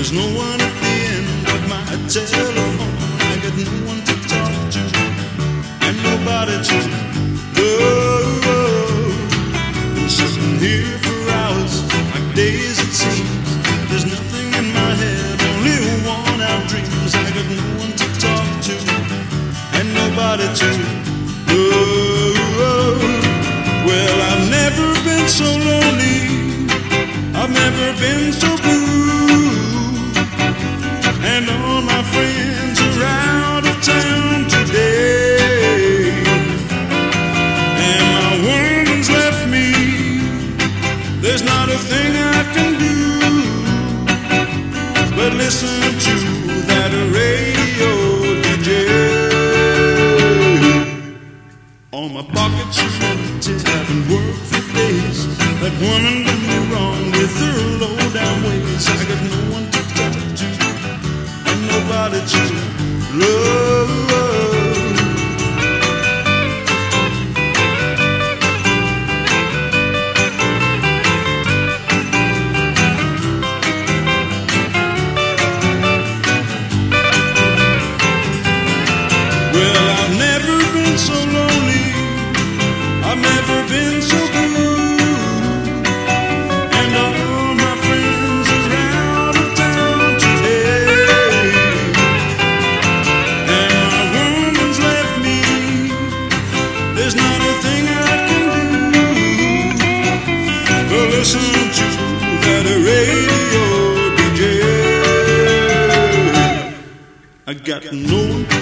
There's no one at the end of my telephone. I got no one to talk to and nobody to love. Been sitting here for hours, like days it seems. There's nothing in my head, only worn-out dreams. I got no one to talk to and nobody to love. Well, I've never been so lonely, I've never been so blue, and all my friends are out of town today, and my woman's left me. There's not a thing I can do but listen to that radio DJ. All my pockets are empty, haven't worked for days. That woman did me wrong with her low-down ways. I got no one to talk to and nobody to love. Well, I've never been so lonely, I've never been so blue, and all my friends are out of town today, and my woman's left me. There's not a thing I can do but listen to that radio DJ. I got no one